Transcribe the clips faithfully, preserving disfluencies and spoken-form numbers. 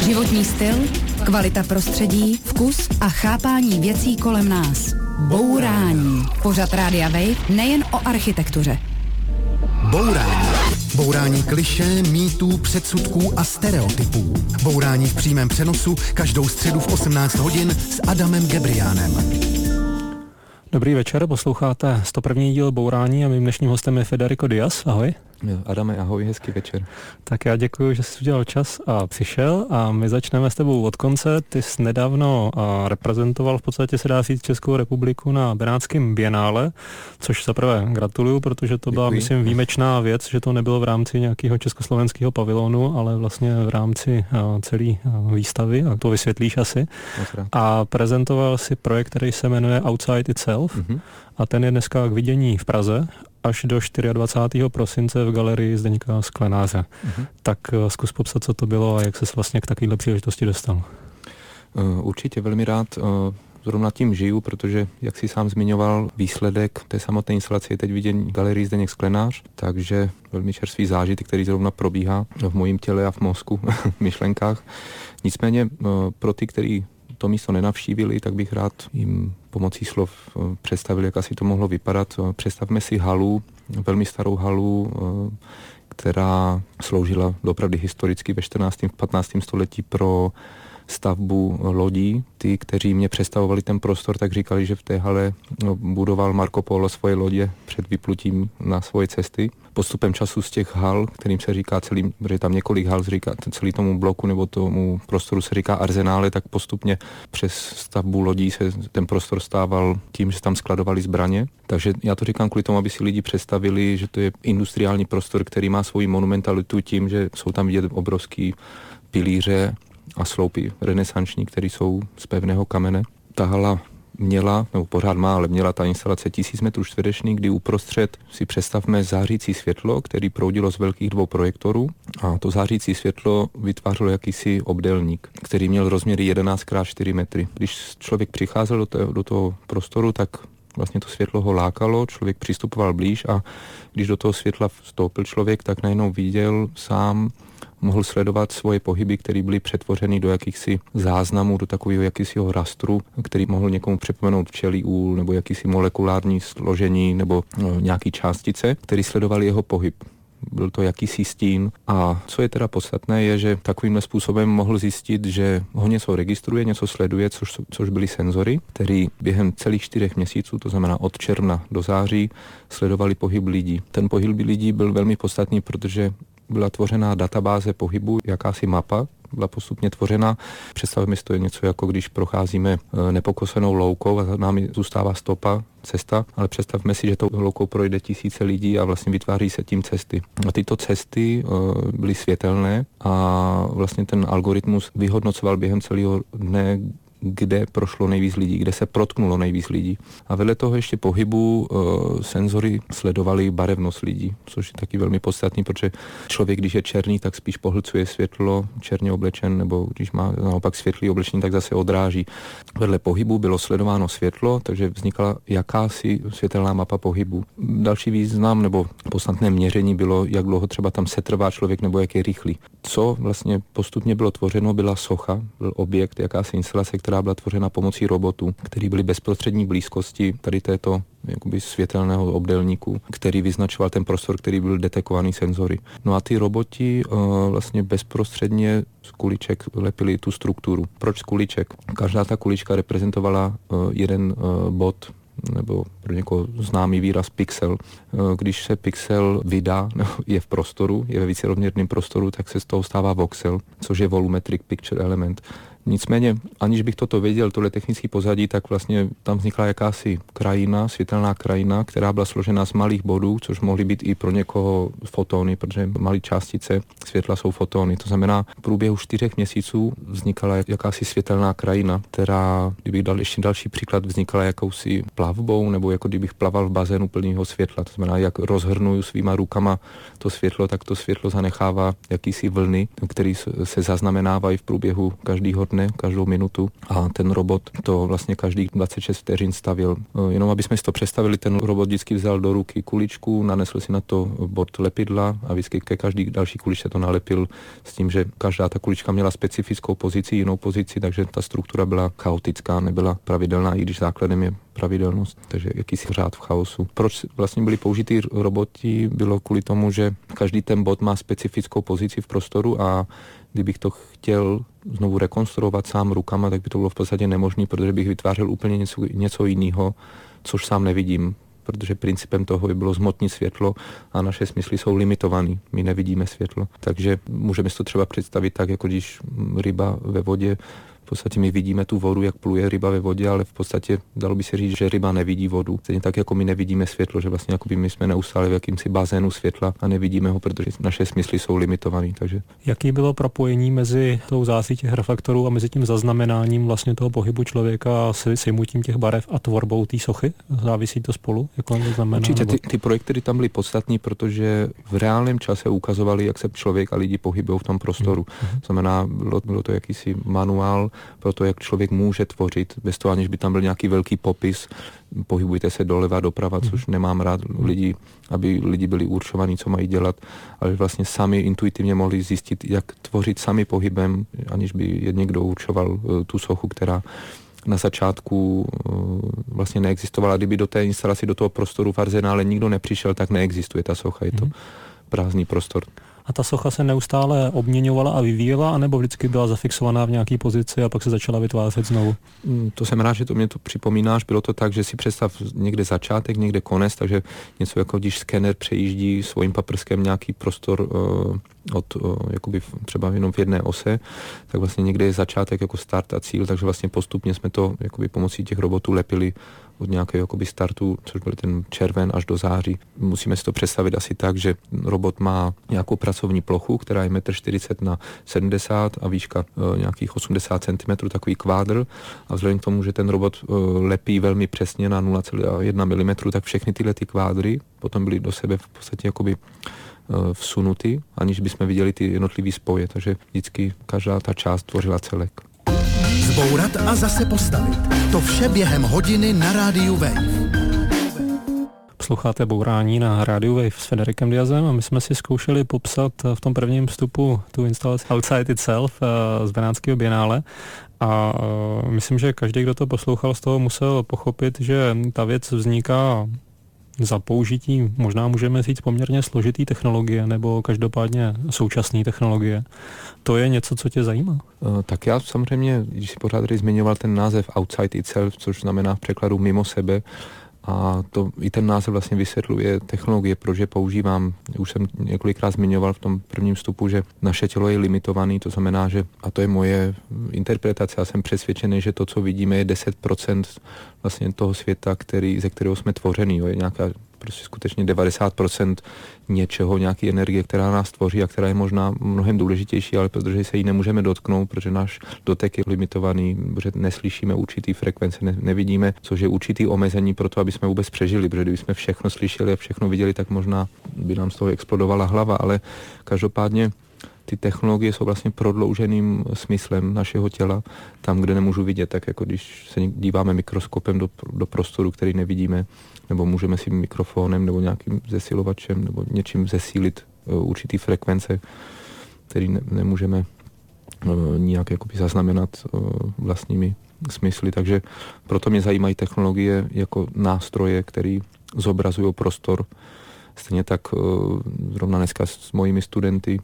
Životní styl, kvalita prostředí, vkus a chápání věcí kolem nás. Bourání. Pořad Rádia Wave nejen o architektuře. Bourání. Bourání klišé, mýtů, předsudků a stereotypů. Bourání v přímém přenosu každou středu v osmnáct hodin s Adamem Gebriánem. Dobrý večer, posloucháte sto první díl Bourání a mým dnešním hostem je Federico Díaz. Ahoj. Adame, ahoj, hezký večer. Tak já děkuji, že jsi udělal čas a přišel a my začneme s tebou od konce. Ty jsi nedávno reprezentoval v podstatě, se dá říct, Českou republiku na Benátském bienále, což zaprvé gratuluju, protože to byla, děkuji. Myslím, výjimečná věc, že to nebylo v rámci nějakého československého pavilonu, ale vlastně v rámci celé výstavy, a to vysvětlíš asi. A prezentoval si projekt, který se jmenuje Outside Itself, mm-hmm. a ten je dneska k vidění v Praze až do dvacátého čtvrtého prosince v galerii Zdeňka Sklenáře. Uh-huh. Tak uh, zkus popsat, co to bylo a jak ses vlastně k takovéhle příležitosti dostal. Uh, určitě velmi rád. Uh, zrovna tím žiju, protože, jak jsi sám zmiňoval, výsledek té samotné instalace je teď viděn v galerii Zdeněk Sklenář, takže velmi čerstvý zážitek, který zrovna probíhá v mojím těle a v mozku, v myšlenkách. Nicméně uh, pro ty, kteří to místo nenavštívili, tak bych rád jim pomocí slov představil, jak asi to mohlo vypadat. Představme si halu, velmi starou halu, která sloužila opravdu historicky ve čtrnáctém patnáctém století pro stavbu lodí. Ty, kteří mě představovali ten prostor, tak říkali, že v té hale budoval Marco Polo svoje lodě před vyplutím na svoje cesty. Postupem času z těch hal, kterým se říká celý, protože tam několik hal říká, celý tomu bloku nebo tomu prostoru se říká arzenále, tak postupně přes stavbu lodí se ten prostor stával tím, že tam skladovali zbraně. Takže já to říkám kvůli tomu, aby si lidi představili, že to je industriální prostor, který má svoji monumentalitu tím, že jsou tam vidět obrovský pilíře a sloupy renesanční, které jsou z pevného kamene. Ta hala měla, nebo pořád má, ale měla ta instalace tisíc metrů čtverečných, kdy uprostřed si představme zářící světlo, který proudilo z velkých dvou projektorů, a to zářící světlo vytvářelo jakýsi obdélník, který měl rozměry jedenáct krát čtyři metry. Když člověk přicházel do, té, do toho prostoru, tak vlastně to světlo ho lákalo, člověk přistupoval blíž a když do toho světla vstoupil člověk, tak najednou viděl sám, mohl sledovat svoje pohyby, které byly přetvořeny do jakýchsi záznamů, do takového jakýsiho rastru, který mohl někomu připomenout včelí úl nebo jakýsi molekulární složení nebo no, nějaký částice, který sledovali jeho pohyb. Byl to jakýsi stín. A co je teda podstatné, je, že takovým způsobem mohl zjistit, že ho něco registruje, něco sleduje, což, což byly senzory, který během celých čtyřech měsíců, to znamená od června do září, sledovali pohyb lidí. Ten pohyb lidí byl velmi podstatný, protože byla tvořená databáze pohybu, jakási mapa, byla postupně tvořena. Představíme si to je něco jako když procházíme nepokosenou loukou a za námi zůstává stopa, cesta, ale představme si, že tou loukou projde tisíce lidí a vlastně vytváří se tím cesty. A tyto cesty byly světelné a vlastně ten algoritmus vyhodnocoval během celého dne, kde prošlo nejvíc lidí, kde se protknulo nejvíc lidí. A vedle toho ještě pohybu e, senzory sledovaly barevnost lidí, což je taky velmi podstatný, protože člověk, když je černý, tak spíš pohlcuje světlo, černě oblečen, nebo když má naopak světlý oblečení, tak zase odráží. Vedle pohybu bylo sledováno světlo, takže vznikala jakási světelná mapa pohybu. Další význam nebo podstatné měření bylo, jak dlouho třeba tam setrvá člověk nebo jak je rychlý. Co vlastně postupně bylo tvořeno, byla socha, byl objekt, jakási instalace, která byla tvořena pomocí robotů, který byly bezprostřední blízkosti tady této jakoby světelného obdélníku, který vyznačoval ten prostor, který byl detekovaný senzory. No a ty roboti uh, vlastně bezprostředně z kuliček lepili tu strukturu. Proč z kuliček? Každá ta kulička reprezentovala uh, jeden uh, bod, nebo pro někoho známý výraz pixel. Když se pixel vydá, je v prostoru, je ve vícerozměrném prostoru, tak se z toho stává voxel, což je volumetric picture element. Nicméně, aniž bych toto věděl, tohle technický pozadí, tak vlastně tam vznikla jakási krajina, světelná krajina, která byla složena z malých bodů, což mohly být i pro někoho fotony, protože malé částice světla jsou fotony. To znamená, v průběhu čtyřech měsíců vznikala jakási světelná krajina, která, kdybych dal ještě další příklad, vznikala jakousi plavbou, nebo jako kdybych plaval v bazénu plného světla. To znamená, jak rozhrnuju svýma rukama to světlo, tak to světlo zanechává jakýsi vlny, které se zaznamenávají v průběhu každého dne mrkne každou minutu a ten robot to vlastně každých dvacet šest vteřin stavil. Jenom aby jsme si to představili, ten robot vždycky vzal do ruky kuličku, nanesl si na to bord lepidla a vždycky ke každý další kuličce to nalepil s tím, že každá ta kulička měla specifickou pozici, jinou pozici, takže ta struktura byla chaotická, nebyla pravidelná, i když základem je pravidelnost, takže jakýsi řád v chaosu. Proč vlastně byli použitý roboti? Bylo kvůli tomu, že každý ten bod má specifickou pozici v prostoru a kdybych to chtěl znovu rekonstruovat sám rukama, tak by to bylo v podstatě nemožné, protože bych vytvářel úplně něco, něco jiného, což sám nevidím, protože principem toho by bylo zhmotnit světlo a naše smysly jsou limitované. My nevidíme světlo. Takže můžeme si to třeba představit tak, jako když ryba ve vodě, v podstatě my vidíme tu vodu, jak pluje ryba ve vodě, ale v podstatě dalo by se říct, že ryba nevidí vodu. Stejně tak, jako my nevidíme světlo, že vlastně jakoby my jsme neustále v jakýmsi bazénu světla a nevidíme ho, protože naše smysly jsou limitované. Takže... Jaký bylo propojení mezi tou zásítí reflektorů a mezi tím zaznamenáním vlastně toho pohybu člověka s sejmutím těch barev a tvorbou té sochy? Závisí to spolu? Jak to znamená? Určitě nebo... ty, ty projekty tam byly podstatní, protože v reálném čase ukazovali, jak se člověk a lidi pohybují v tom prostoru. Hmm. Znamená, bylo, bylo to jakýsi manuál pro to, jak člověk může tvořit, bez toho, aniž by tam byl nějaký velký popis, pohybujte se doleva, doprava, což nemám rád lidi, aby lidi byli určovaní, co mají dělat, ale vlastně sami intuitivně mohli zjistit, jak tvořit sami pohybem, aniž by je někdo určoval tu sochu, která na začátku vlastně neexistovala. Kdyby do té instalace, do toho prostoru v arzenále nikdo nepřišel, tak neexistuje ta socha, je to prázdný prostor. A ta socha se neustále obměňovala a vyvíjela, anebo vždycky byla zafixovaná v nějaké pozici a pak se začala vytvářet znovu? To jsem rád, že to mě to připomínáš. Bylo to tak, že si představ někde začátek, někde konec, takže něco jako když skener přejíždí svým paprskem nějaký prostor uh, od uh, jakoby třeba jenom v jedné ose, tak vlastně někde je začátek jako start a cíl, takže vlastně postupně jsme to jakoby pomocí těch robotů lepili od nějakého jakoby startu, což byl ten červen až do září. Musíme si to představit asi tak, že robot má nějakou pracovní plochu, která je metr čtyřicet na sedmdesát a výška e, nějakých osmdesát centimetrů, takový kvádr. A vzhledem k tomu, že ten robot e, lepí velmi přesně na nula celá jedna milimetru, tak všechny tyhle ty kvádry potom byly do sebe v podstatě jakoby e, vsunuty, aniž bychom viděli ty jednotlivý spoje. Takže vždycky každá ta část tvořila celek. Zbourat a zase postavit. To vše během hodiny na rádiu Wave. Posloucháte Bourání na rádiu Wave s Federikem Diazem a my jsme si zkoušeli popsat v tom prvním vstupu tu instalaci Outside Itself z Benátského bienále a myslím, že každý, kdo to poslouchal, z toho musel pochopit, že ta věc vzniká za použití, možná můžeme říct, poměrně složitý technologie, nebo každopádně současné technologie. To je něco, co tě zajímá? Tak já samozřejmě, když si pořád tady zmiňoval ten název Outside Itself, což znamená v překladu mimo sebe, a to i ten název vlastně vysvětluje technologie, proč je používám. Už jsem několikrát zmiňoval v tom prvním vstupu, že naše tělo je limitované, to znamená, že, a to je moje interpretace, já jsem přesvědčený, že to, co vidíme, je deset procent vlastně toho světa, který, ze kterého jsme tvořený. Jo. Je nějaká prostě skutečně devadesát procent něčeho, nějaké energie, která nás tvoří a která je možná mnohem důležitější, ale protože se jí nemůžeme dotknout, protože náš dotek je limitovaný, protože neslyšíme určitý frekvence, ne, nevidíme, což je určitý omezení pro to, aby jsme vůbec přežili, protože kdybychom všechno slyšeli a všechno viděli, tak možná by nám z toho explodovala hlava, ale každopádně ty technologie jsou vlastně prodlouženým smyslem našeho těla, tam, kde nemůžu vidět, tak jako když se díváme mikroskopem do, do prostoru, který nevidíme, nebo můžeme si mikrofonem nebo nějakým zesilovačem nebo něčím zesílit uh, určitý frekvence, který ne, nemůžeme uh, nijak jakoby zaznamenat uh, vlastními smysly. Takže proto mě zajímají technologie jako nástroje, které zobrazují prostor. Stejně tak uh, zrovna dneska s mojimi studenty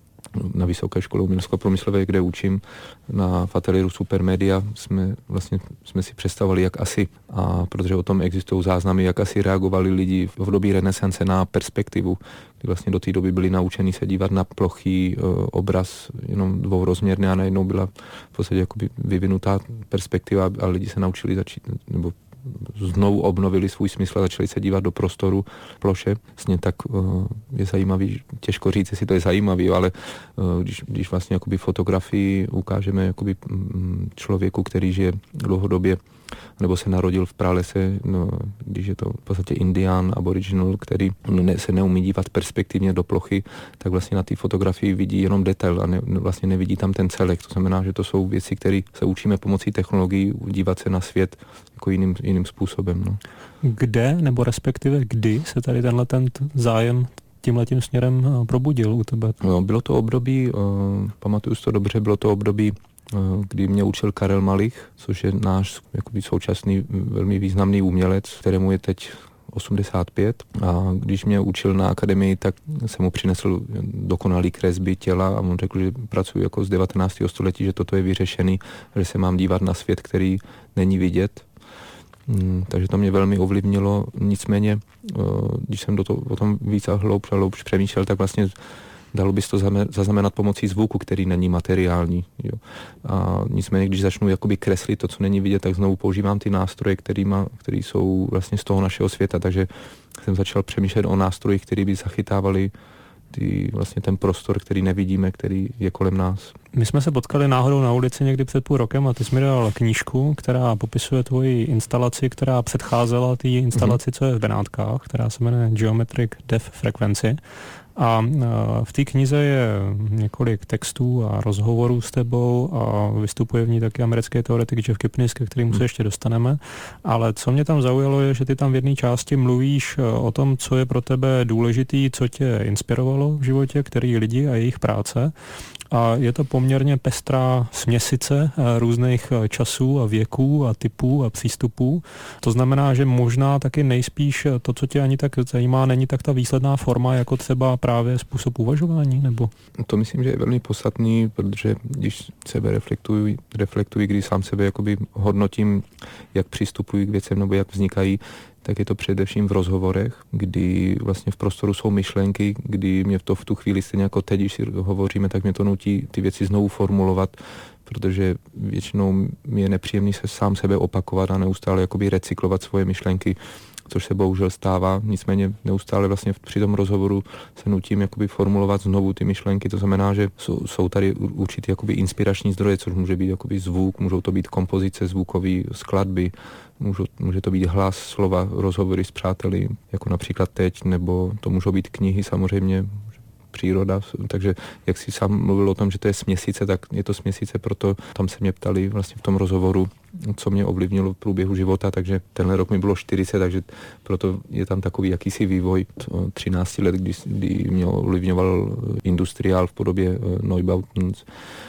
na Vysoké škole umělecko-průmyslové, kde učím na ateliéru Supermedia, jsme vlastně jsme si představovali, jak asi, a protože o tom existují záznamy, jak asi reagovali lidi v době renesance na perspektivu, kdy vlastně do té doby byli naučeni se dívat na plochý e, obraz, jenom dvourozměrný, a najednou byla v podstatě jakoby vyvinutá perspektiva a lidi se naučili začít, nebo znovu obnovili svůj smysl a začali se dívat do prostoru ploše. Vlastně tak uh, je zajímavý, těžko říct, jestli to je zajímavý, ale uh, když, když vlastně jakoby fotografii ukážeme jakoby člověku, který žije dlouhodobě nebo se narodil v pralese, no, když je to v podstatě Indián, aboriginal, který ne, se neumí dívat perspektivně do plochy, tak vlastně na té fotografii vidí jenom detail a ne, vlastně nevidí tam ten celek. To znamená, že to jsou věci, které se učíme pomocí technologií dívat se na svět jako jiným, jiným způsobem. No. Kde, nebo respektive kdy se tady tenhle ten zájem tímhletím směrem probudil u tebe? No, bylo to období, uh, pamatuju si to dobře, bylo to období, uh, kdy mě učil Karel Malich, což je náš jakoby současný velmi významný umělec, kterému je teď osmdesát pět. A když mě učil na akademii, tak jsem mu přinesl dokonalý kresby těla a on řekl, že pracuji jako z devatenáctého století, že toto je vyřešený, že se mám dívat na svět, který není vidět. Hmm, takže to mě velmi ovlivnilo, nicméně, když jsem do toho, o tom víc a hloubš a hloubš přemýšlel, tak vlastně dalo by se to zaznamenat pomocí zvuku, který není materiální. Jo. A nicméně, když začnu jakoby kreslit to, co není vidět, tak znovu používám ty nástroje, které jsou vlastně z toho našeho světa, takže jsem začal přemýšlet o nástrojích, které by zachytávali ty, vlastně ten prostor, který nevidíme, který je kolem nás. My jsme se potkali náhodou na ulici někdy před půl rokem a ty jsi mi dal knížku, která popisuje tvoji instalaci, která předcházela té instalaci, mm-hmm. co je v Benátkách, která se jmenuje Geometric Depth Frequency. A v té knize je několik textů a rozhovorů s tebou a vystupuje v ní taky americký teoretik Jeff Kipnis, ke kterému se ještě dostaneme. Ale co mě tam zaujalo je, že ty tam v jedné části mluvíš o tom, co je pro tebe důležitý, co tě inspirovalo v životě, který lidi a jejich práce. A je to poměrně pestrá směsice různých časů a věků a typů a přístupů. To znamená, že možná taky nejspíš to, co tě ani tak zajímá, není tak ta výsledná forma, jako třeba právě způsob uvažování, nebo? To myslím, že je velmi podstatný, protože když sebe reflektuji, reflektuji, když sám sebe jakoby hodnotím, jak přistupuji k věcem nebo jak vznikají, tak je to především v rozhovorech, kdy vlastně v prostoru jsou myšlenky, kdy mě to v tu chvíli stejně jako teď, když si hovoříme, tak mě to nutí ty věci znovu formulovat, protože většinou mi je nepříjemný se sám sebe opakovat a neustále jakoby recyklovat svoje myšlenky, což se bohužel stává. Nicméně neustále vlastně při tom rozhovoru se nutím jakoby formulovat znovu ty myšlenky. To znamená, že jsou, jsou tady určitý jakoby inspirační zdroje, což může být jakoby zvuk, můžou to být kompozice, zvukové skladby, můžou, může to být hlas, slova, rozhovory s přáteli, jako například teď, nebo to můžou být knihy samozřejmě, příroda, takže jak jsi sám mluvil o tom, že to je směsice, tak je to směsice, proto tam se mě ptali vlastně v tom rozhovoru, co mě ovlivnilo v průběhu života, takže tenhle rok mi bylo čtyřicet, takže proto je tam takový jakýsi vývoj třináct let, kdy, kdy mě ovlivňoval industriál v podobě Neubautens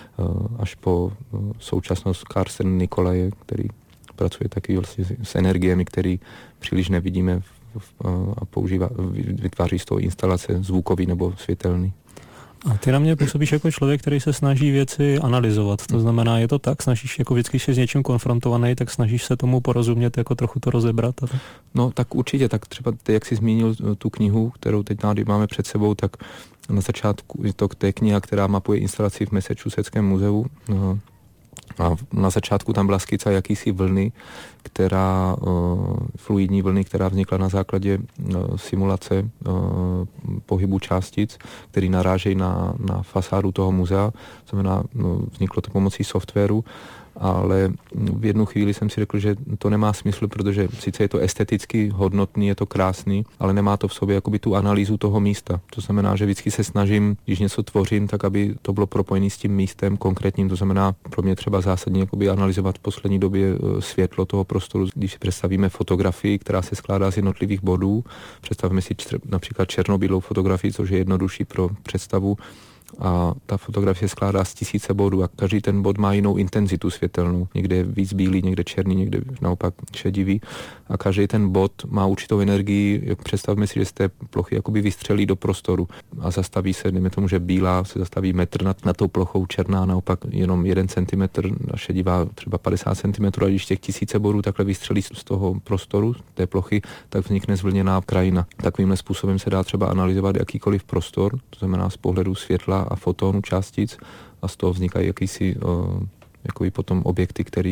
až po současnost Carsten Nikolaje, který pracuje taky vlastně s energiemi, který příliš nevidíme a používá, vytváří z toho instalace zvukový nebo světelný. A ty na mě působíš jako člověk, který se snaží věci analyzovat. To znamená, je to tak? Snažíš, jako vždycky, když jsi s něčím konfrontovaný, tak snažíš se tomu porozumět, jako trochu to rozebrat? A tak? No tak určitě, tak třeba ty, jak jsi zmínil tu knihu, kterou teď máme před sebou, tak na začátku je to té kniha, která mapuje instalaci v Massachusettském muzeu. No. A na začátku tam byla skica jakýsi vlny, která, uh, fluidní vlny, která vznikla na základě uh, simulace uh, pohybu částic, který narážejí na, na fasádu toho muzea. Znamená, no, vzniklo to pomocí softwaru, ale v jednu chvíli jsem si řekl, že to nemá smysl, protože sice je to esteticky hodnotný, je to krásný, ale nemá to v sobě jakoby tu analýzu toho místa. To znamená, že vždycky se snažím, když něco tvořím, tak aby to bylo propojené s tím místem konkrétním. To znamená pro mě třeba zásadně jakoby analyzovat v poslední době světlo toho prostoru. Když si představíme fotografii, která se skládá z jednotlivých bodů, představíme si čtr- například černobílou fotografii, což je jednodušší pro představu, a ta fotografie skládá z tisíce bodů a každý ten bod má jinou intenzitu světelnou. Někde je víc bílý, někde černý, někde naopak šedivý a každý ten bod má určitou energii. Jak představme si, že z té plochy jakoby vystřelí do prostoru a zastaví se, dejme tomu, že bílá se zastaví metr nad, nad tou plochou, černá naopak jenom jeden centimetr a šedivá třeba padesát centimetrů a když těch tisíce bodů takhle vystřelí z toho prostoru, té plochy, tak vznikne zvlněná krajina. Takovýmhle způsobem se dá třeba analyzovat jakýkoliv prostor, to znamená z pohledu světla a fotonů částic a z toho vznikají jakýsi uh, jakoby potom objekty, který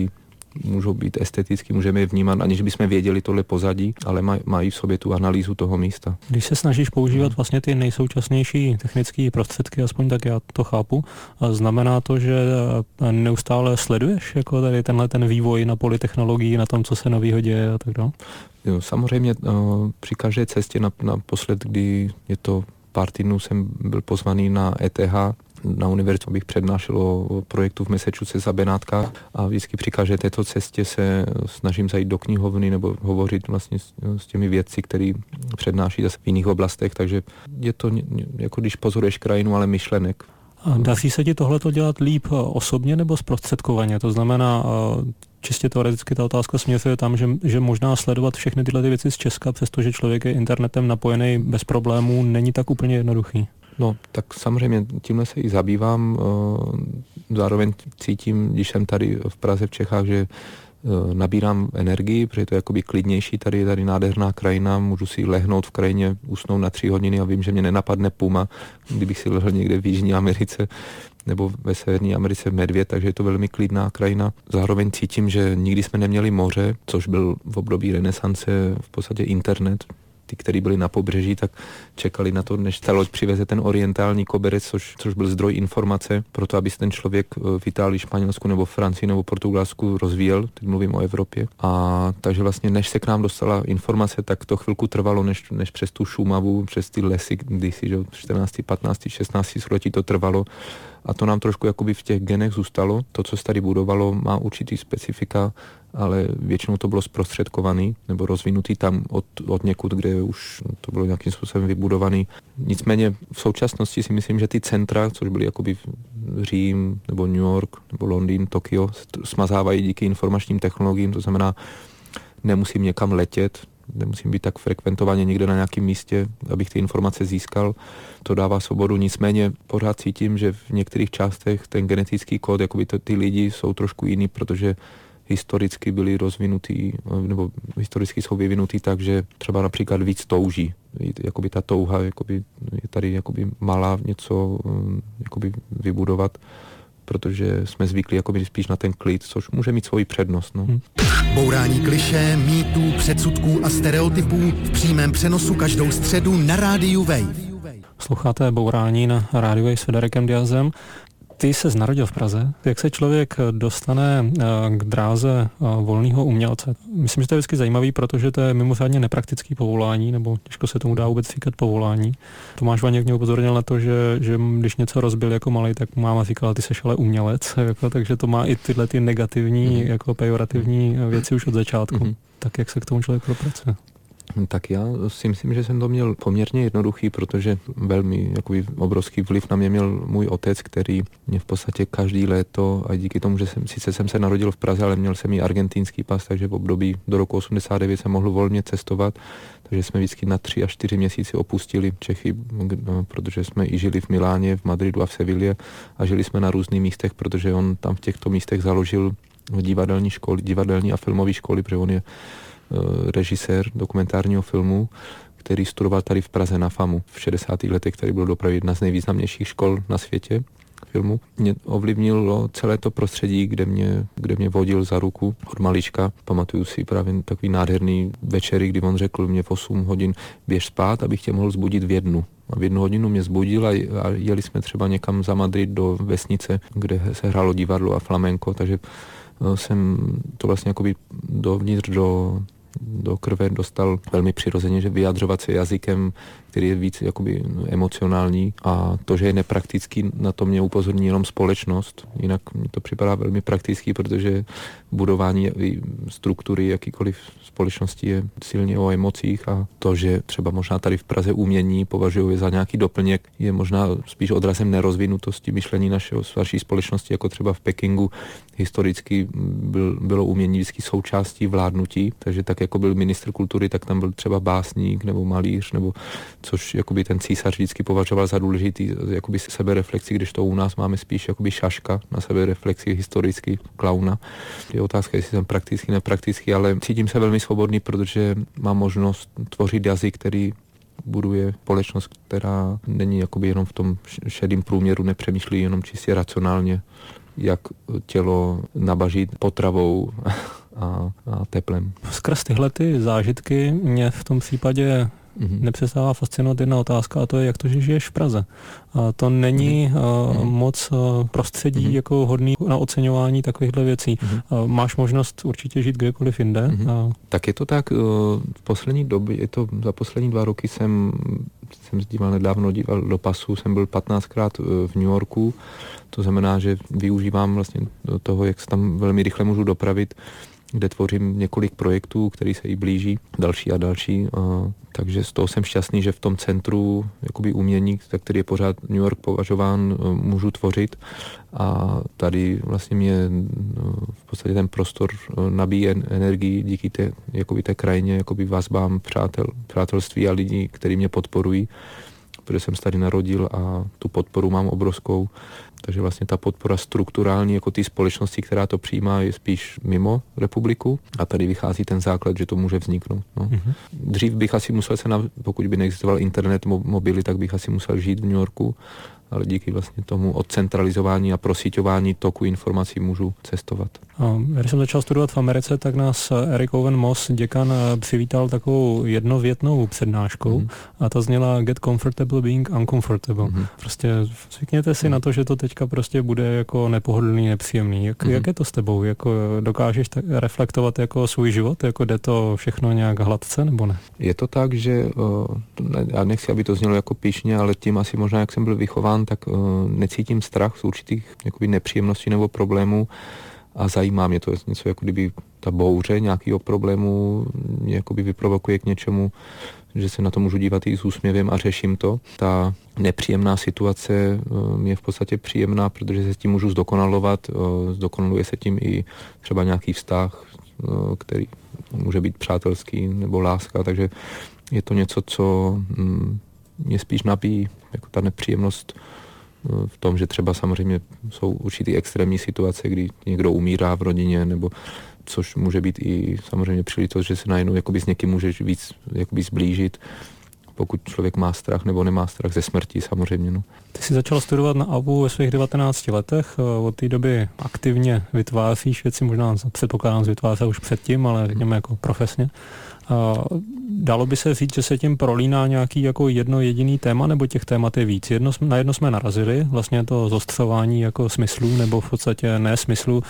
můžou být estetický, můžeme je vnímat, aniž bychom věděli tohle pozadí, ale maj, mají v sobě tu analýzu toho místa. Když se snažíš používat vlastně ty nejsoučasnější technické prostředky, aspoň tak já to chápu, znamená to, že neustále sleduješ jako tady tenhle ten vývoj na poli technologií, na tom, co se novýho děje a tak dále? Jo, samozřejmě při každé cestě naposled, kdy je to pár týdnů, jsem byl pozvaný na E T H, na univerzitu, abych přednášel o projektu v Massachusetts a Benátkách a vždycky při každé této cestě se snažím zajít do knihovny nebo hovořit vlastně s, s těmi vědci, který přednáší zase v jiných oblastech, takže je to jako když pozoruješ krajinu, ale myšlenek. A daří se ti tohleto dělat líp osobně nebo zprostředkovaně? To znamená, čistě teoreticky ta otázka směřuje tam, že, že možná sledovat všechny tyhle ty věci z Česka, přestože člověk je internetem napojený bez problémů, není tak úplně jednoduchý. No, tak samozřejmě tímhle se i zabývám. Zároveň cítím, když jsem tady v Praze, v Čechách, že nabírám energii, protože to je jakoby klidnější, tady je tady nádherná krajina, můžu si lehnout v krajině, usnout na tři hodiny a vím, že mě nenapadne puma, kdybych si lehl někde v Jižní Americe nebo ve Severní Americe medvěd, takže je to velmi klidná krajina. Zároveň cítím, že nikdy jsme neměli moře, což byl v období renesance v podstatě internet. Ty, kteří byli na pobřeží, tak čekali na to, než ta loď přiveze ten orientální koberec, což, což byl zdroj informace pro to, aby se ten člověk v Itálii, Španělsku nebo Francii nebo Portugalsku rozvíjel, teď mluvím o Evropě. A takže vlastně, než se k nám dostala informace, tak to chvilku trvalo, než, než přes tu Šumavu, přes ty lesy, kdysi, že čtrnáctého, patnáctého, šestnáctého století to trvalo. A to nám trošku jakoby v těch genech zůstalo. To, co se tady budovalo, má určitý specifika, ale většinou to bylo zprostředkovaný nebo rozvinutý tam od, od někud, kde už to bylo nějakým způsobem vybudovaný. Nicméně v současnosti si myslím, že ty centra, což byly jakoby Řím nebo New York nebo Londýn, Tokio, smazávají díky informačním technologiím, to znamená, nemusím někam letět, nemusím být tak frekventovaně někde na nějakém místě, abych ty informace získal. To dává svobodu, nicméně pořád cítím, že v některých částech ten genetický kód, jakoby to, ty lidi jsou trošku jiný, protože historicky byli rozvinutý, nebo historicky jsou vyvinutý tak, že třeba například víc touží. Jakoby ta touha jakoby je tady jakoby malá něco jakoby vybudovat, protože jsme zvyklí jakoby spíš na ten klid, což může mít svoji přednost. No. Hmm. Bourání klišé, mýtů, předsudků a stereotypů v přímém přenosu každou středu na rádiu Wave. Posloucháte Bourání na rádiu Wave s Federikem Diazem. Ty se narodil v Praze. Jak se člověk dostane k dráze volného umělce? Myslím, že to je vždycky zajímavý, protože to je mimořádně nepraktický povolání, nebo těžko se tomu dá vůbec říkat povolání. Tomáš Vaněk mě upozornil na to, že, že když něco rozbil jako malej, tak mu máma říkala, ty seš ale umělec, jako, takže to má i tyhle ty negativní, jako pejorativní věci už od začátku. Mm-hmm. Tak jak se k tomu člověk propracuje? Tak já si myslím, že jsem to měl poměrně jednoduchý, protože velmi jakoby, obrovský vliv na mě měl můj otec, který mě v podstatě každý léto, a díky tomu, že jsem, sice jsem se narodil v Praze, ale měl jsem i argentinský pas, takže v období do roku osmdesát devět jsem mohl volně cestovat, takže jsme vždycky na tři až čtyři měsíce opustili Čechy, no, protože jsme i žili v Miláně, v Madridu a v Sevilě a žili jsme na různých místech, protože on tam v těchto místech založil divadelní školy, divadelní a filmové školy, protože on je režisér dokumentárního filmu, který studoval tady v Praze na FAMu v šedesátých letech, který byl dopravy jedna z nejvýznamnějších škol na světě filmu. Mě ovlivnilo celé to prostředí, kde mě, kde mě vodil za ruku od malička. Pamatuju si právě takový nádherný večery, kdy on řekl mě v osm hodin běž spát, abych tě mohl zbudit v jednu. A v jednu hodinu mě zbudil a, a jeli jsme třeba někam za Madrid do vesnice, kde se hrálo divadlo a flamenko, takže jsem to vlastně jakoby dovnitř do do krve dostal velmi přirozeně, že vyjadřovat se jazykem, který je víc jakoby emocionální, a to, že je nepraktický, na to mě upozorní jenom společnost. Jinak mi to připadá velmi praktický, protože budování struktury jakýkoliv společnosti je silně o emocích, a to, že třeba možná tady v Praze umění považuji za nějaký doplněk, je možná spíš odrazem nerozvinutosti myšlení našeho naší společnosti, jako třeba v Pekingu historicky byl, bylo umění vždycky součástí vládnutí, takže tak jako byl ministr kultury, tak tam byl třeba básník nebo malíř, nebo což jakoby ten císař vždycky považoval za důležitý jakoby sebereflexi, když to u nás máme spíš jakoby šaška na sebereflexi historicky klauna. Je otázka, jestli jsem praktický, nepraktický, ale cítím se velmi svobodný, protože mám možnost tvořit jazyk, který buduje společnost, která není jakoby jenom v tom šedým průměru, nepřemýšlí jenom čistě racionálně. jak tělo nabažit potravou a, a teplem. Skrz tyhle ty zážitky mě v tom případě mm-hmm. nepřestává fascinovat jedna otázka, a to je, jak to, že žiješ v Praze. A to není mm-hmm. uh, moc uh, prostředí mm-hmm. jako hodný na oceňování takovýchhle věcí. Mm-hmm. Uh, máš možnost určitě žít kdekoliv jinde. Mm-hmm. A... Tak je to tak, uh, v poslední době, je to za poslední dva roky jsem, jsem díval nedávno díval do pasu, jsem byl patnáctkrát v New Yorku, to znamená, že využívám vlastně toho, jak se tam velmi rychle můžu dopravit, kde tvořím několik projektů, který se i blíží, další a další. Uh, takže z toho jsem šťastný, že v tom centru jakoby umění, za který je pořád New York považován, uh, můžu tvořit. A tady vlastně mě uh, v podstatě ten prostor uh, nabíje energii díky té, jakoby té krajině, jakoby vazbám přátel, přátelství a lidí, kteří mě podporují, protože jsem se tady narodil a tu podporu mám obrovskou. Takže vlastně ta podpora strukturální jako té společnosti, která to přijímá, je spíš mimo republiku a tady vychází ten základ, že to může vzniknout. No. Mm-hmm. Dřív bych asi musel se, na, pokud by neexistoval internet, mobily, tak bych asi musel žít v New Yorku, ale díky vlastně tomu odcentralizování a prosíťování toku informací můžu cestovat. Když jsem začal studovat v Americe, tak nás Eric Owen Moss, děkan, přivítal takovou jednovětnou přednáškou mm. a ta zněla Get comfortable being uncomfortable. Mm. Prostě zvykněte si mm. na to, že to teďka prostě bude jako nepohodlný, nepříjemný. Jak, mm. jak je to s tebou? Jako dokážeš tak reflektovat jako svůj život? Jako jde to všechno nějak hladce, nebo ne? Je to tak, že uh, já nechci, aby to znělo jako pyšně, ale tím asi možná, jak jsem byl vychován, tak uh, necítím strach z určitých jakoby nepříjemností nebo problémů a zajímá mě to. Něco jako kdyby ta bouře nějakého problému mě jakoby vyprovokuje k něčemu, že se na to můžu dívat i s úsměvem a řeším to. Ta nepříjemná situace uh, je v podstatě příjemná, protože se s tím můžu zdokonalovat. Uh, zdokonaluje se tím i třeba nějaký vztah, uh, který může být přátelský nebo láska, takže je to něco, co um, mě spíš nabíjí, jako ta nepříjemnost v tom, že třeba samozřejmě jsou určitý extrémní situace, kdy někdo umírá v rodině, nebo což může být i samozřejmě příležitost, že se najednou jakoby s někým můžeš víc jakoby zblížit, pokud člověk má strach nebo nemá strach ze smrti samozřejmě. No. Ty jsi začal studovat na A B U ve svých devatenácti letech, od té doby aktivně vytváříš věci, možná předpokládám, že vytvářel už předtím, ale řekněme jako profesně. Dalo by se říct, že se tím prolíná nějaký jako jedno jediný téma, nebo těch témat je víc? Jedno, na jedno jsme narazili, vlastně to zostřování jako smyslů, nebo v podstatě ne smyslu.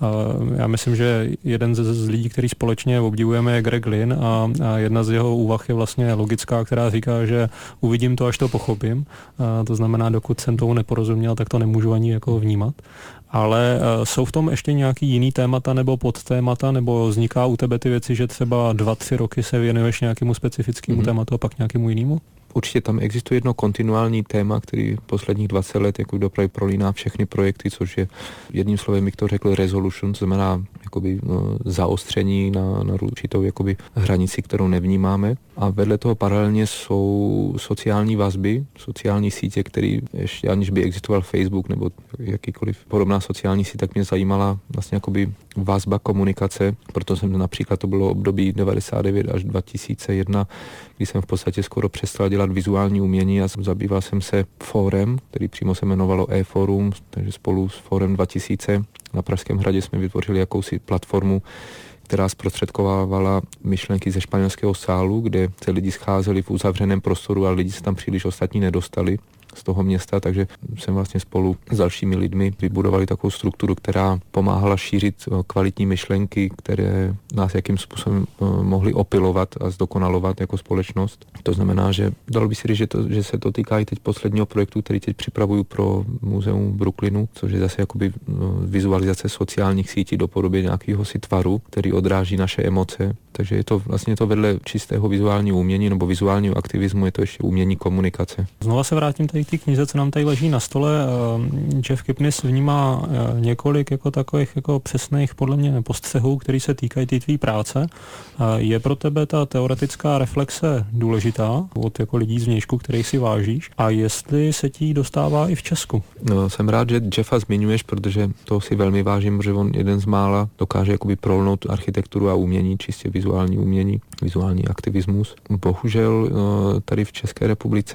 Já myslím, že jeden z, z lidí, který společně obdivujeme, je Greg Lynn a, a jedna z jeho úvah je vlastně logická, která říká, že uvidím to, až to pochopím. A to znamená, dokud jsem tomu neporozuměl, tak to nemůžu ani jako vnímat. Ale uh, jsou v tom ještě nějaký jiný témata nebo podtémata, nebo vzniká u tebe ty věci, že třeba dva, tři roky se věnuješ nějakému specifickému mm-hmm. tématu a pak nějakému jinému? Určitě tam existuje jedno kontinuální téma, který posledních dvacet let jako dopravy prolíná všechny projekty, což je jedním slovem, bych to řekl, resolution, to znamená jakoby, no, zaostření na, na určitou jakoby, hranici, kterou nevnímáme. A vedle toho paralelně jsou sociální vazby, sociální sítě, které ještě aniž by existoval Facebook nebo jakýkoliv podobná sociální síť, tak mě zajímala vlastně jakoby vazba komunikace, proto jsem například, to bylo období devadesát devět až dva tisíce jedna, kdy jsem v podstatě skoro přestal dělat vizuální umění a zabýval jsem se fórem, který přímo se jmenovalo e-forum, takže spolu s Fórem dva tisíce na Pražském hradě jsme vytvořili jakousi platformu, která zprostředkovávala myšlenky ze španělského sálu, kde se lidi scházeli v uzavřeném prostoru a lidi se tam příliš ostatní nedostali z toho města, takže jsem vlastně spolu s dalšími lidmi vybudovali takovou strukturu, která pomáhala šířit kvalitní myšlenky, které nás jakým způsobem mohly opilovat a zdokonalovat jako společnost. To znamená, že dalo by si říct, že, to, že se to týká i teď posledního projektu, který teď připravuju pro muzeum v Brooklynu, což je zase jakoby vizualizace sociálních sítí do podoby nějakého si tvaru, který odráží naše emoce. Takže je to vlastně to vedle čistého vizuálního umění nebo vizuálního aktivismu, je to ještě umění komunikace. Znova se vrátím tady k té knize, co nám tady leží na stole. Jeff Kipnis vnímá několik jako takových jako přesných podle mě postřehů, které se týkají té tvý práce. Je pro tebe ta teoretická reflexe důležitá od jako lidí zvnějšku, kterých si vážíš? A jestli se ti dostává i v Česku? No, jsem rád, že Jeffa zmiňuješ, protože to si velmi vážím, že on jeden z mála dokáže jakoby prolnout architekturu a umění, čistě vizuální umění, vizuální aktivismus. Bohužel tady v České republice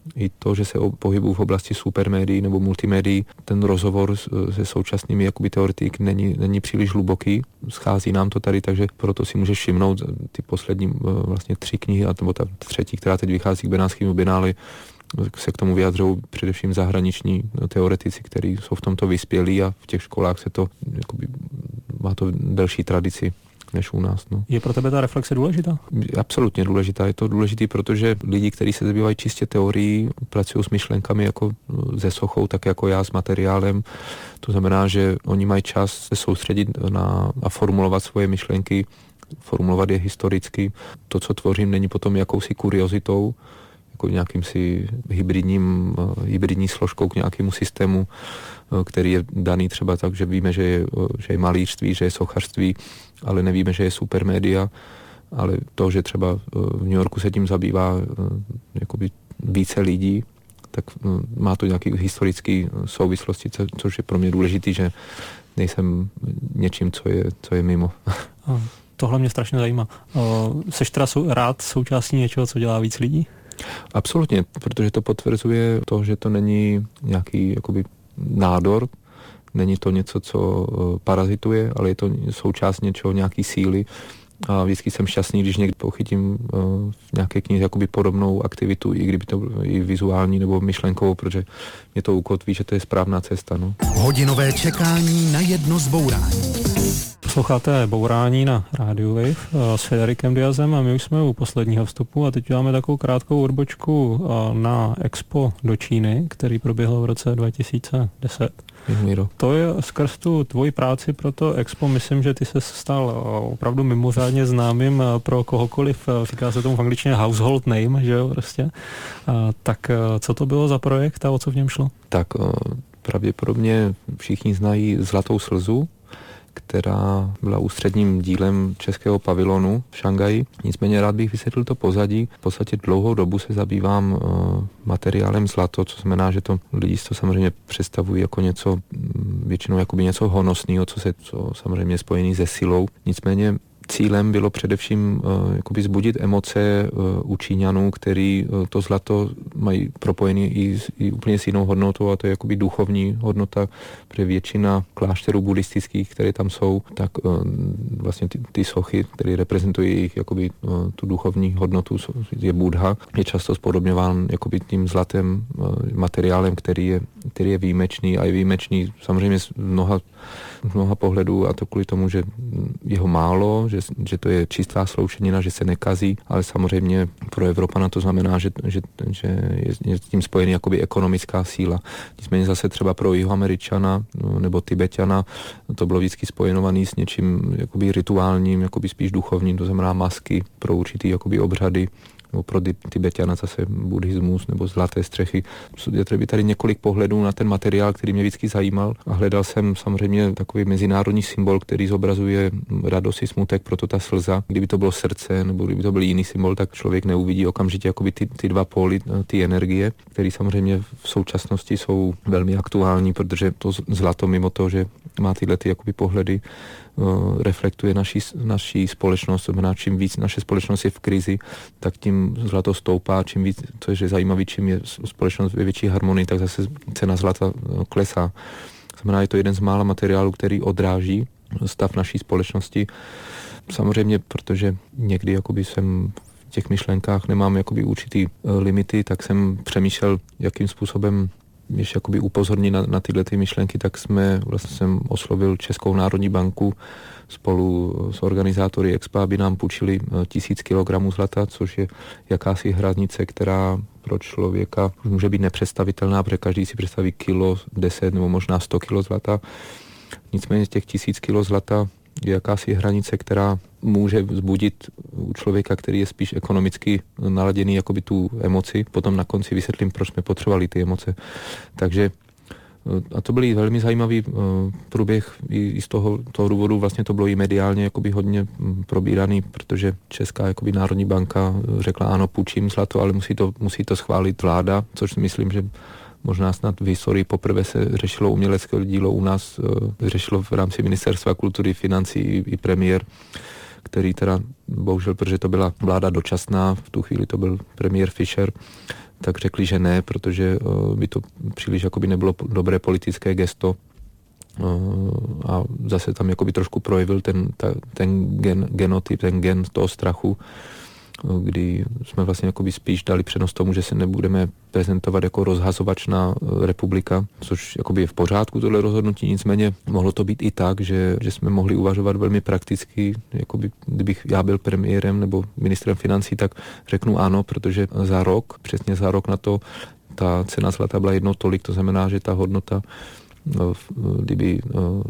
i to, že se pohybuju v oblasti supermédií nebo multimédií, ten rozhovor se současnými jakoby teoretiky není, není příliš hluboký, schází nám to tady, takže proto si můžeš všimnout ty poslední vlastně tři knihy, a nebo ta třetí, která teď vychází k Benátskému bienále, se k tomu vyjadřují především zahraniční teoretici, kteří jsou v tomto vyspělí a v těch školách se to jakoby, má to delší tradici než u nás. No. Je pro tebe ta reflexe důležitá? Absolutně důležitá. Je to důležitý, protože lidi, kteří se zabývají čistě teorií, pracují s myšlenkami jako ze sochou, tak jako já s materiálem. To znamená, že oni mají čas se soustředit na, a formulovat svoje myšlenky, formulovat je historicky. To, co tvořím, není potom jakousi kuriozitou, jako nějakým si hybridním, hybridní složkou k nějakému systému, který je daný třeba tak, že víme, že je, že je malířství, že je sochařství, ale nevíme, že je supermédia, ale to, že třeba v New Yorku se tím zabývá jakoby více lidí, tak má to nějaké historické souvislosti, což je pro mě důležitý, že nejsem něčím, co je, co je mimo. Tohle mě strašně zajímá. Seš teda sou, rád součástí něčeho, co dělá víc lidí? Absolutně, protože to potvrzuje to, že to není nějaký jakoby nádor, není to něco, co parazituje, ale je to součást něčeho, nějaký síly. A vždycky jsem šťastný, když někdy pochytím v nějaké knize jakoby podobnou aktivitu, i kdyby to bylo i vizuální nebo myšlenkovou, protože mě to ukotví, že to je správná cesta. No. Hodinové čekání na jedno zbourání. Posloucháte Bourání na rádiu Wave s Federikem Diazem a my už jsme u posledního vstupu a teď děláme takovou krátkou odbočku na Expo do Číny, který proběhl v roce dva tisíce deset. Míro. To je skrz tu tvoji práci pro to Expo, myslím, že ty se stal opravdu mimořádně známým pro kohokoliv, říká se tomu v angličtině household name, že jo, prostě. A, tak co to bylo za projekt a o co v něm šlo? Tak pravděpodobně všichni znají Zlatou slzu, která byla ústředním dílem českého pavilonu v Šangaji. Nicméně rád bych vysvětlil to pozadí. V podstatě dlouhou dobu se zabývám uh, materiálem zlato, co znamená, že to lidi to samozřejmě představují jako něco, většinou jakoby něco honosného, co se co samozřejmě je spojený se silou. Nicméně cílem bylo především uh, jakoby zbudit emoce uh, u Číňanů, který uh, to zlato mají propojený i, i úplně s jinou hodnotou, a to je jakoby duchovní hodnota, protože většina klášterů buddhistických, které tam jsou, tak uh, vlastně ty, ty sochy, které reprezentují jejich jakoby uh, tu duchovní hodnotu, je Buddha, je často spodobňován jakoby tím zlatým uh, materiálem, který je, který je výjimečný a je výjimečný samozřejmě z mnoha, z mnoha pohledů, a to kvůli tomu, že je ho málo, že že to je čistá sloučenina, že se nekazí, ale samozřejmě pro Evropana to znamená, že, že, že je, je s tím spojený jakoby ekonomická síla. Nicméně zase třeba pro Jihoameričana nebo Tibetana to bylo vždycky spojenovaný s něčím jakoby rituálním, jakoby spíš duchovním, to znamená masky pro určitý jakoby obřady, nebo pro Tibetiana zase buddhismus nebo zlaté střechy. Je třeba tady několik pohledů na ten materiál, který mě vždycky zajímal, a hledal jsem samozřejmě takový mezinárodní symbol, který zobrazuje radost i smutek, proto ta slza. Kdyby to bylo srdce nebo kdyby to byl jiný symbol, tak člověk neuvidí okamžitě jakoby ty, ty dva póly, ty energie, které samozřejmě v současnosti jsou velmi aktuální, protože to zlato mimo to, že má tyhle ty jakoby pohledy, reflektuje naší, naší společnost, to znamená, čím víc naše společnost je v krizi, tak tím zlato stoupá, čím víc, co je zajímavé, čím je společnost ve větší harmonii, tak zase cena zlata klesá. To znamená, je to jeden z mála materiálů, který odráží stav naší společnosti. Samozřejmě, protože někdy jakoby jsem v těch myšlenkách nemám jakoby určitý limity, tak jsem přemýšlel, jakým způsobem ještě jakoby upozornit na, na tyhle ty myšlenky, tak jsme, vlastně jsem oslovil Českou národní banku spolu s organizátory Expa, aby nám půjčili tisíc kilogramů zlata, což je jakási hranice, která pro člověka může být nepředstavitelná, protože každý si představí kilo, deset nebo možná sto kilo zlata. Nicméně z těch tisíc kilo zlata je jakási hranice, která může vzbudit u člověka, který je spíš ekonomicky naladěný, jakoby tu emoci. Potom na konci vysvětlím, proč jsme potřebovali ty emoce. Takže a to byl velmi zajímavý průběh i z toho, toho důvodu, vlastně to bylo i mediálně jakoby hodně probíraný, protože Česká jakoby národní banka řekla, ano, půjčím zlato, ale musí to, musí to schválit vláda, což si myslím, že možná snad v historii poprvé se řešilo umělecké dílo u nás, řešilo v rámci Ministerstva kultury, financí i, i premiér který teda bohužel, protože to byla vláda dočasná, v tu chvíli to byl premiér Fischer, tak řekli, že ne, protože by to příliš jakoby nebylo dobré politické gesto. A zase tam jakoby trošku projevil ten, ta, ten gen, genotyp, ten gen toho strachu, kdy jsme vlastně jakoby spíš dali přednost tomu, že se nebudeme prezentovat jako rozhazovačná republika, což jakoby je v pořádku tohle rozhodnutí, nicméně mohlo to být i tak, že, že jsme mohli uvažovat velmi prakticky, jakoby kdybych já byl premiérem nebo ministrem financí, tak řeknu ano, protože za rok, přesně za rok na to, ta cena zlata byla jednou tolik, to znamená, že ta hodnota, kdyby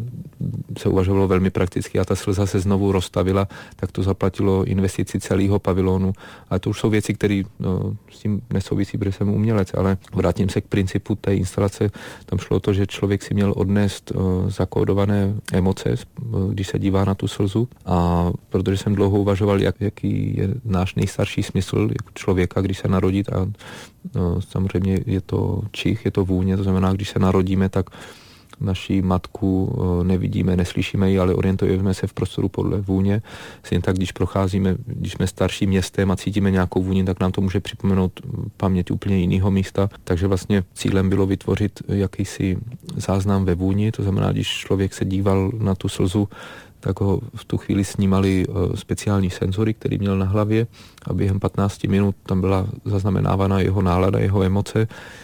se uvažovalo velmi prakticky a ta slza se znovu rozstavila, tak to zaplatilo investici celého pavilonu. A to už jsou věci, které no, s tím nesouvisí, protože jsem umělec, ale vrátím se k principu té instalace. Tam šlo o to, že člověk si měl odnést zakódované emoce, když se dívá na tu slzu. A protože jsem dlouho uvažoval, jak, jaký je náš nejstarší smysl člověka, když se narodí, a no, samozřejmě je to čich, je to vůně, to znamená, když se narodíme, tak naši matku nevidíme, neslyšíme ji, ale orientujeme se v prostoru podle vůně. Stejně tak, když procházíme, když jsme starším městem a cítíme nějakou vůni, tak nám to může připomenout paměť úplně jiného místa. Takže vlastně cílem bylo vytvořit jakýsi záznam ve vůni, to znamená, když člověk se díval na tu slzu, tak ho v tu chvíli snímali speciální senzory, který měl na hlavě a během patnáct minut tam byla zaznamenávána jeho nálada, jeho emoce,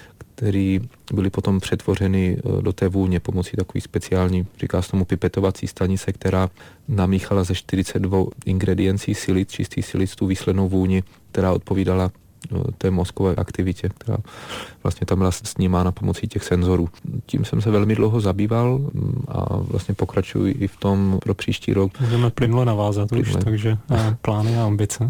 které byly potom přetvořeny do té vůně pomocí takový speciální, říká se tomu pipetovací stanice, která namíchala ze čtyřicet dva ingrediencí silic, čistý silic, tu výslednou vůni, která odpovídala té mozkové aktivitě, která vlastně tam byla snímána pomocí těch senzorů. Tím jsem se velmi dlouho zabýval a vlastně pokračuji i v tom pro příští rok. Můžeme plynule navázat už, takže plány a ambice.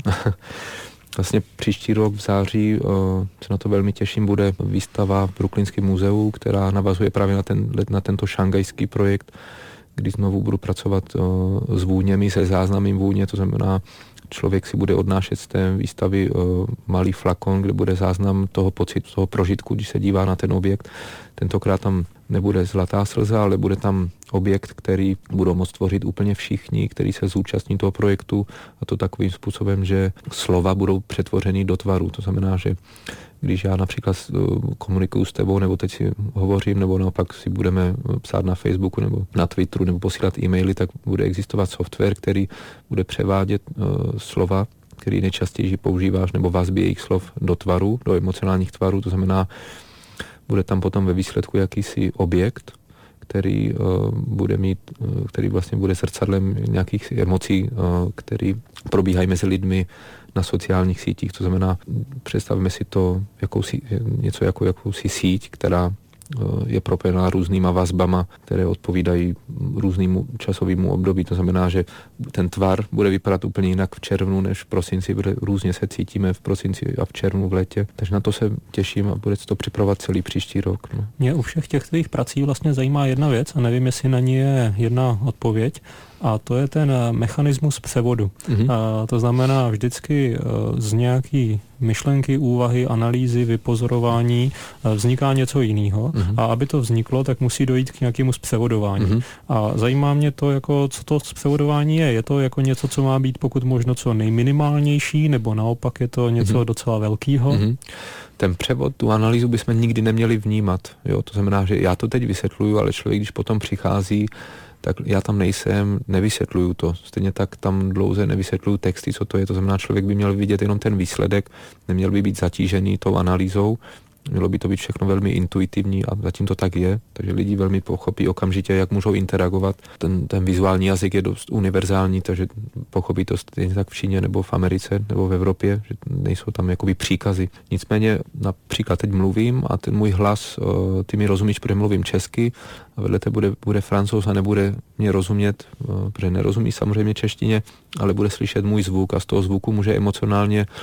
Vlastně příští rok v září, se na to velmi těším, bude výstava v Brooklynském muzeu, která navazuje právě na, ten, na tento šangajský projekt, kdy znovu budu pracovat s vůněmi, se záznamem vůně, to znamená, člověk si bude odnášet z té výstavy malý flakon, kde bude záznam toho pocitu, toho prožitku, když se dívá na ten objekt. Tentokrát tam nebude zlatá slza, ale bude tam objekt, který budou moct tvořit úplně všichni, kteří se zúčastní toho projektu, a to takovým způsobem, že slova budou přetvořeny do tvaru. To znamená, že když já například komunikuju s tebou, nebo teď si hovořím, nebo naopak si budeme psát na Facebooku nebo na Twitteru, nebo posílat e-maily, tak bude existovat software, který bude převádět uh, slova, který nejčastěji používáš, nebo vazby jejich slov do tvaru, do emocionálních tvarů. To znamená, bude tam potom ve výsledku jakýsi objekt, který uh, bude mít, uh, který vlastně bude zrcadlem nějakých emocí, uh, který probíhají mezi lidmi na sociálních sítích. To znamená, představme si to jakousi, něco jako jakousi síť, která je propojená různýma vazbama, které odpovídají různému časovému období. To znamená, že ten tvar bude vypadat úplně jinak v červnu než v prosinci, protože různě se cítíme v prosinci a v červnu v létě. Takže na to se těším a bude se to připravovat celý příští rok. No. Mě u všech těch tvých prací vlastně zajímá jedna věc a nevím, jestli na ní je jedna odpověď. A to je ten mechanismus převodu. Mm-hmm. A to znamená vždycky z nějaký myšlenky, úvahy, analýzy, vypozorování vzniká něco jiného. Mm-hmm. A aby to vzniklo, tak musí dojít k nějakému zpřevodování. Mm-hmm. A zajímá mě to, jako, co to zpřevodování je. Je to jako něco, co má být pokud možno co nejminimálnější, nebo naopak je to něco mm-hmm. docela velkého? Mm-hmm. Ten převod, tu analýzu bychom nikdy neměli vnímat. Jo? To znamená, že já to teď vysvětluju, ale člověk, když potom přichází, tak já tam nejsem, nevysvětluju to. Stejně tak tam dlouze nevysvětluju texty, co to je. To znamená, člověk by měl vidět jenom ten výsledek, neměl by být zatížený tou analýzou. Mělo by to být všechno velmi intuitivní a zatím to tak je, takže lidi velmi pochopí okamžitě, jak můžou interagovat. Ten, ten vizuální jazyk je dost univerzální, takže pochopí to stejně tak v Číně nebo v Americe nebo v Evropě, že nejsou tam jakoby příkazy. Nicméně například teď mluvím a ten můj hlas, ty mi rozumíš, protože mluvím česky a vedle te bude, bude Francouz a nebude mě rozumět, protože nerozumí samozřejmě češtině, ale bude slyšet můj zvuk a z toho zvuku může emocionálně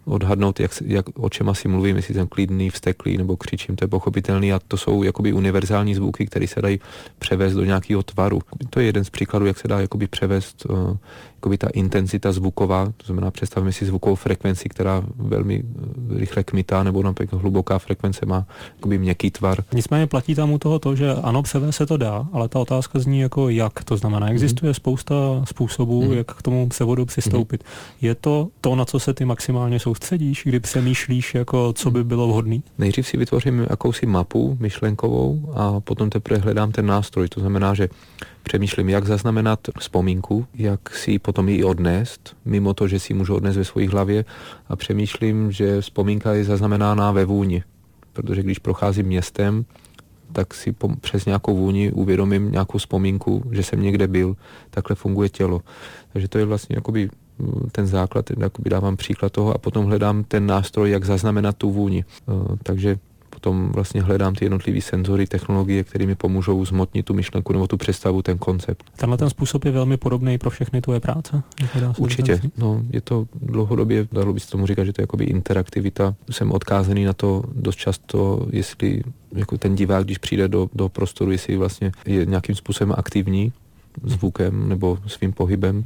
odhadnout, jak, jak, o čem asi mluvím, jestli jsem klidný, vzteklý nebo křičím, to je pochopitelný a to jsou jakoby univerzální zvuky, které se dají převést do nějakého tvaru. To je jeden z příkladů, jak se dá jakoby převést uh, jakoby ta intenzita zvuková, to znamená představme si zvukovou frekvenci, která velmi rychle kmitá, nebo například hluboká frekvence má jakoby měkký tvar. Nicméně platí tam u toho to, že ano, převést se to dá, ale ta otázka zní jako jak, to znamená, existuje mm-hmm. spousta způsobů, mm-hmm. jak k tomu převodu přistoupit. Mm-hmm. Je to to, na co se ty maximálně soustředíš, kdy přemýšlíš, jako co by bylo vhodné? Nejdřív si vytvořím jakousi mapu myšlenkovou a potom teprve hledám ten nástroj, to znamená, že přemýšlím, jak zaznamenat vzpomínku, jak si potom ji odnést, mimo to, že si ji můžu odnést ve své hlavě a přemýšlím, že vzpomínka je zaznamenána ve vůni, protože když procházím městem, tak si po, přes nějakou vůni uvědomím nějakou vzpomínku, že jsem někde byl, takhle funguje tělo. Takže to je vlastně jakoby ten základ, jakoby dávám příklad toho a potom hledám ten nástroj, jak zaznamenat tu vůni. Takže potom vlastně hledám ty jednotlivé senzory, technologie, které mi pomůžou zmotnit tu myšlenku nebo tu představu, ten koncept. Tenhle ten způsob je velmi podobný pro všechny tvoje práce? Určitě. No, je to dlouhodobě, dalo by se tomu říkat, že to je jakoby interaktivita. Jsem odkázaný na to dost často, jestli jako ten divák, když přijde do, do prostoru, jestli vlastně je nějakým způsobem aktivní zvukem nebo svým pohybem.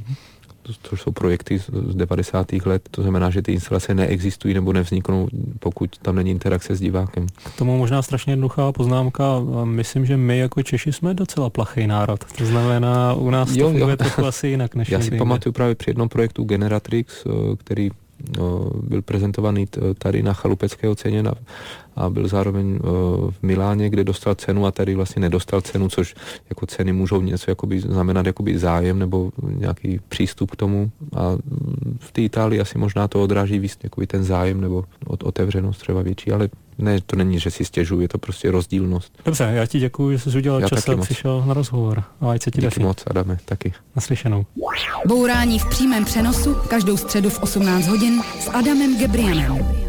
To jsou projekty z devadesátých let, to znamená, že ty instalace neexistují nebo nevzniknou, pokud tam není interakce s divákem. K tomu možná strašně jednoduchá poznámka. Myslím, že my jako Češi jsme docela plachý národ. To znamená, u nás to jo, funguje jo. trochu asi jinak než Já si jinde. pamatuju právě při jednom projektu Generatrix, který byl prezentovaný tady na chalupecké ceně a byl zároveň v Miláně, kde dostal cenu a tady vlastně nedostal cenu, což jako ceny můžou něco jakoby znamenat jakoby zájem nebo nějaký přístup k tomu a v té Itálii asi možná to odráží víc jakoby ten zájem nebo otevřenost třeba větší, ale ne, to není, že si stěžuji, je to prostě rozdílnost. Dobře, já ti děkuji, že jsi udělal já čas a přišel na rozhovor. A ať se ti Díky moc, Adame, taky. Naslyšenou. Bourání v přímém přenosu každou středu v osmnáct hodin s Adamem Gebrianem.